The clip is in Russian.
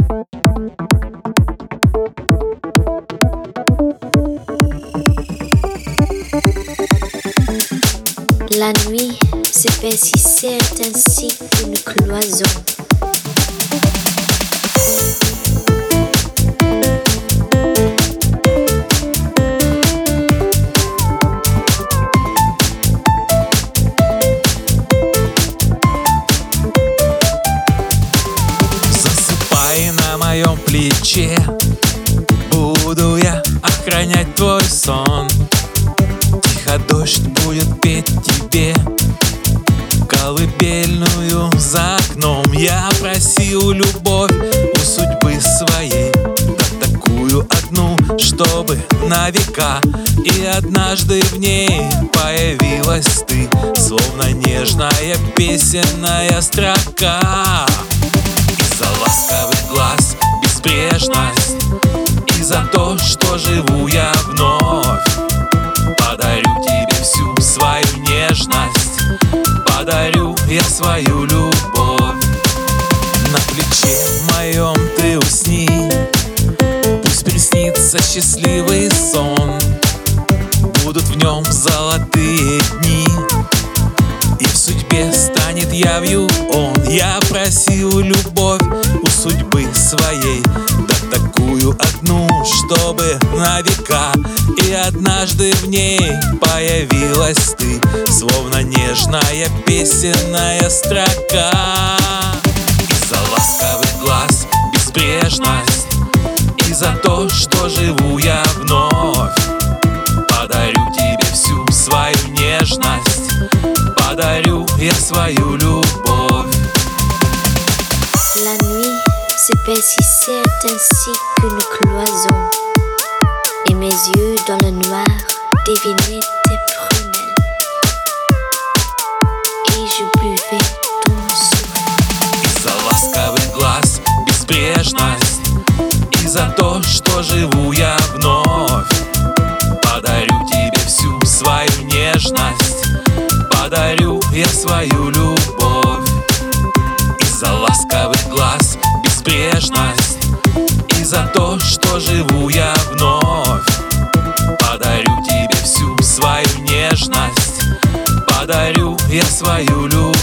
La nuit s'épaississait ainsi qu'une cloison. Засыпай на моем плече, буду я охранять твой сон. Тихо дождь будет петь тебе колыбельную за окном. Я просил любовь у судьбы своей, да такую одну, чтобы на века. И однажды в ней появилась ты, словно нежная песенная строка. И за ласковый глаз безбрежность, и за то, что живу я вновь. Подарю тебе всю свою нежность, подарю я свою любовь. На плече моем ты усни, пусть приснится счастливый сон. Будут в нем золотые дни, и в судьбе станет явью он. Я просил любовь у судьбы своей, да такую одну, чтобы на века. И однажды в ней появилась ты, словно нежная песенная строка. И за ласковый глаз безбрежность, и за то, что живу я вновь. Подарю тебе всю свою нежность, подарю я свою любовь. La nuit s'épaississait ainsi qu'une cloison, et mes yeux dans le noir devinaient tes prunelles, et je buvais ton souffle. И за ласковый глаз безбрежность, и за то, что живу я вновь. Подарю тебе всю свою нежность, подарю я свою любовь. И за ласковый глаз безбрежность, и за то, что живу я вновь. Подарю тебе всю свою нежность, подарю я свою любовь.